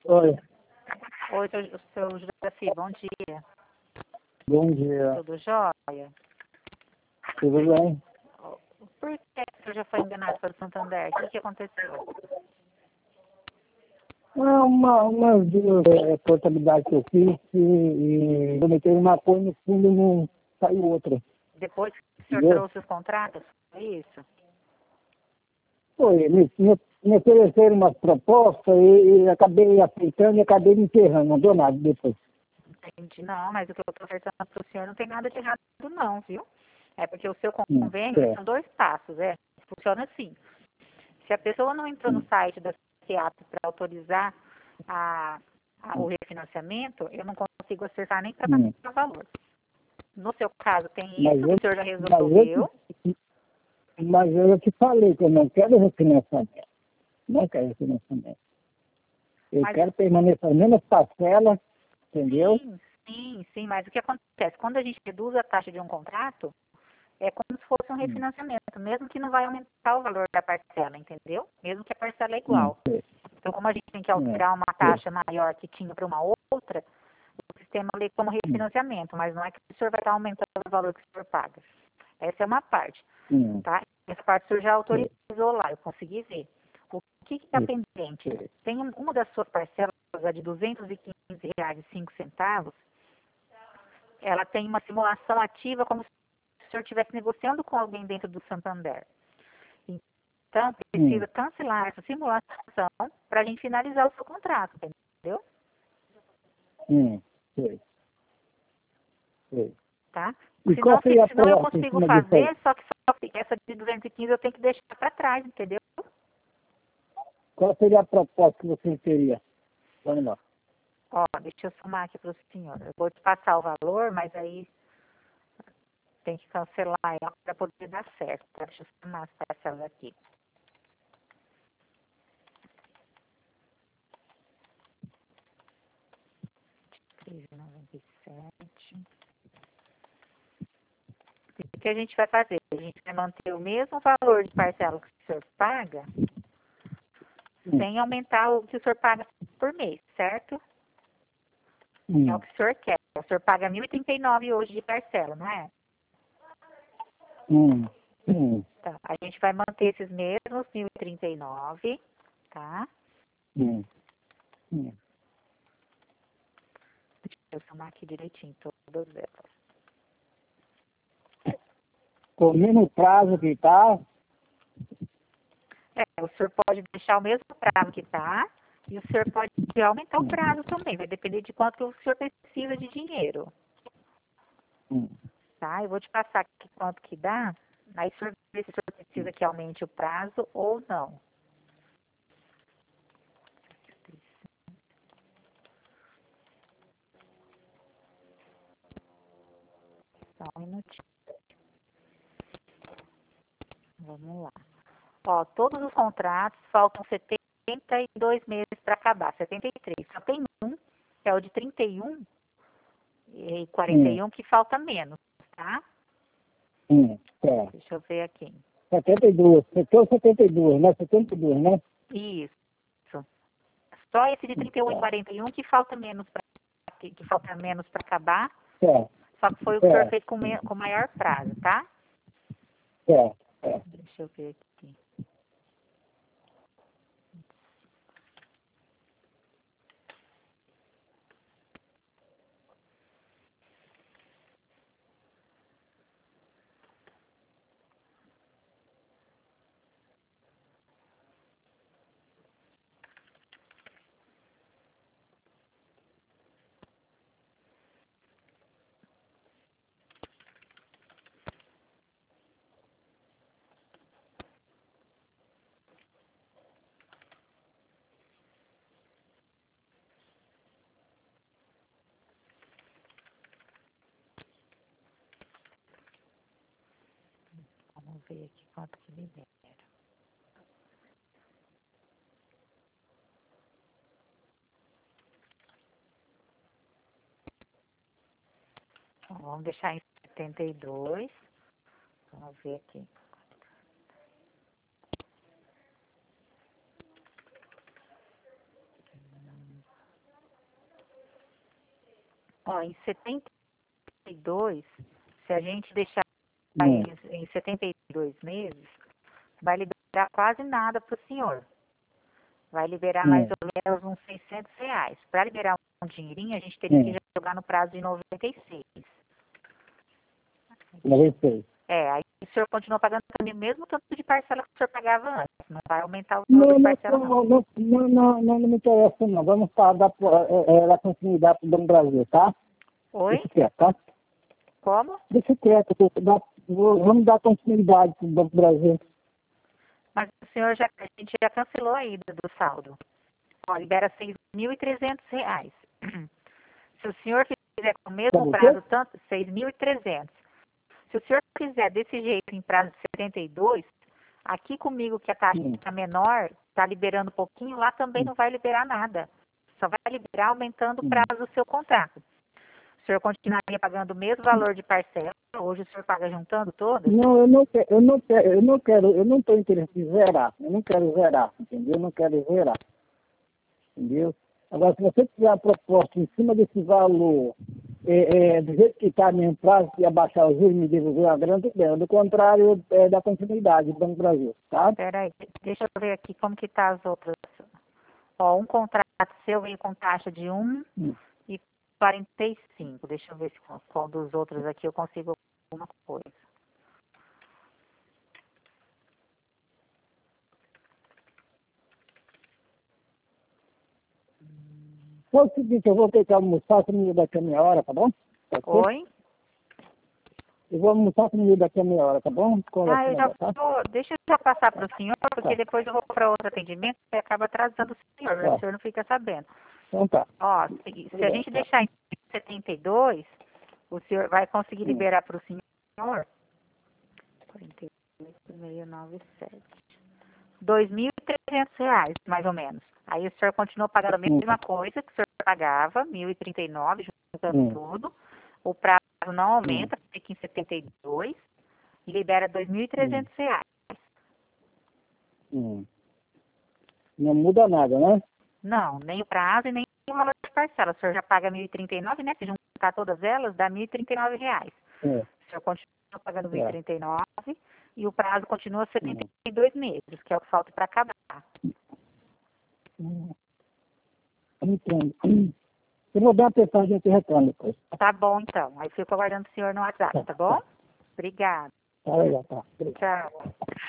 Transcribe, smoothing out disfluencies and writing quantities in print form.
Oi, Oi, seu Juraci, bom dia. bom dia. Tudo jóia? Tudo bem? Por que você já foi enganado pelo Santander? O que aconteceu? Umas duas portabilidades que eu fiz e eu meti uma coisa no fundo e não saiu outra. Depois que o senhor Entendeu? trouxe os contratos, foi isso? Foi, me ofereceram umas propostas e acabei aceitando e acabei me enterrando, não deu nada depois. Entendi. Não, mas o que eu estou oferecendo para o senhor não tem nada de errado não, viu? É porque o seu convênio Certo. são 2 passos, funciona assim. Se a pessoa não entrou no site da CEAP para autorizar o refinanciamento, eu não consigo acessar nem para Hum. passar valor. No seu caso, tem Mas isso, eu, o senhor já mas, eu, resolveu. mas eu te falei que eu não quero refinanciamento. Não quero refinanciamento. Eu Mas quero permanecer as mesmas parcelas, entendeu? sim, mas o que acontece? Quando a gente reduz a taxa de um contrato, é como se fosse um Hum. refinanciamento, mesmo que não vai aumentar o valor da parcela, entendeu? Mesmo que a parcela é Hum. igual. Então, como a gente tem que É. alterar uma taxa maior que tinha para uma outra, o sistema lê como Hum. refinanciamento, mas não é que o senhor vai estar aumentando o valor que o senhor paga. Essa é uma parte, Hum. tá? Essa parte o senhor já É. autorizou lá, eu consegui ver. O que está pendente? É. Tem uma das suas parcelas, a de R$ 215,05, ela tem uma simulação ativa como se o senhor estivesse negociando com alguém dentro do Santander. Então, Hum. precisa cancelar essa simulação para a gente finalizar o seu contrato, entendeu? Sei. Sei. Tá? E qual Senão, seria a senão eu proposta em consigo cima disso aí? fazer, só que essa de 215 eu tenho que deixar para trás, entendeu? Qual seria a proposta que você teria? Vamos lá. Ó, deixa eu somar aqui para o senhor. Eu vou te passar o valor, mas aí tem que cancelar ela para poder dar certo, tá? Deixa eu somar as parcelas aqui. R$ 13,97. O que a gente vai fazer? A gente vai manter o mesmo valor de parcela que o senhor paga, Hum. sem aumentar o que o senhor paga por mês, certo? É o Hum. que o senhor quer. O senhor paga R$ 1.039 hoje de parcela, não é? Hum. Hum. Tá. A gente vai manter esses mesmos 1.039, tá? Hum. Hum. Deixa eu somar aqui direitinho todas elas. Com o mesmo prazo que tá, O senhor pode deixar o mesmo prazo que tá, e o senhor pode aumentar o prazo também. Vai depender de quanto que o senhor precisa de dinheiro, hum. tá? Eu vou te passar aqui quanto que dá, aí o senhor vê se o senhor precisa que aumente o prazo ou não. Só um minutinho. Vamos lá. Ó, todos os contratos faltam 72 meses para acabar, 73. Só tem um, que é o de 31 e Hum. 41, que falta menos, tá? Tá. Deixa eu ver aqui. 72. Você tem 72, né? 72, né? Isso. Só esse de 31 e Tá. 41 que falta menos para que falta menos para acabar, Tá. só que foi o que o senhor Tá. fez com maior prazo, tá? Tá. Tá. Deixa eu ver aqui. Vamos ver aqui quanto que libera. Então, vamos deixar em 72. Vamos ver aqui. Ó, em 72, se a gente deixar Hum. eles em 72 meses, vai liberar quase nada para o senhor. Vai liberar mais ou menos uns R$ 600. Para liberar um dinheirinho, a gente teria que jogar no prazo de 96. 96. Aí o senhor continua pagando também o mesmo tanto de parcela que o senhor pagava antes. Não vai aumentar o valor Não, de não, parcela, não. não me interessa, não. Vamos dar continuidade para o Banco Brasil, tá? Oi? Deixa quieto, tá? Como? Deixa quieto, vamos dar continuidade para o Banco Brasil. Mas o senhor a gente já cancelou a ida do saldo. Ó, libera R$ 6.300. Se o senhor fizer com o mesmo Sabe o quê? prazo, tanto, 6.300. Se o senhor fizer desse jeito em prazo de 72, aqui comigo que a taxa está menor, está liberando um pouquinho, lá também não vai liberar nada. Só vai liberar aumentando o prazo do seu contrato. O senhor continuaria pagando o mesmo valor de parcela, hoje o senhor paga juntando todas? Não, eu não estou interessado em zerar. Eu não quero zerar, entendeu? Eu não quero zerar, entendeu? Agora, se você tiver a proposta em cima desse valor, do jeito que está mesmo prazo, e abaixar os juros, me devolver a grana, tudo bem. Do contrário, da continuidade do Banco do Brasil, tá? Espera aí, deixa eu ver aqui como que tá as outras. Ó, um contrato seu veio com taxa de 1,45. Deixa eu ver se qual dos outros aqui eu consigo alguma coisa. Só o seguinte, eu vou ter que almoçar comigo daqui a meia hora, tá bom? Pode ser? Oi? Eu vou almoçar comigo daqui a meia hora, tá bom? Eu já Tá? vou, deixa eu já passar para o senhor, porque depois eu vou para outro atendimento e acaba atrasando o senhor, o senhor não fica sabendo. Então tá. Ó, se a gente deixar em 72, o senhor vai conseguir liberar para o senhor 48,697. R$ 2.300, mais ou menos. Aí o senhor continua pagando a mesma coisa que o senhor pagava, 1.039, juntando tudo. O prazo não aumenta, fica em 72 e libera R$ 2.300. Não muda nada, né? Não, nem o prazo e nem o valor de parcela. O senhor já paga 1.039, né? Se juntar todas elas, dá R$ 1.039. O senhor continua pagando 1.039 e o prazo continua 72 meses, que é o que falta para acabar. Entendo. Eu vou dar uma atenção, a gente retorna depois. Tá bom, então. Aí fico aguardando o senhor no WhatsApp, tá bom? Obrigada. Tá legal, tá. Tchau.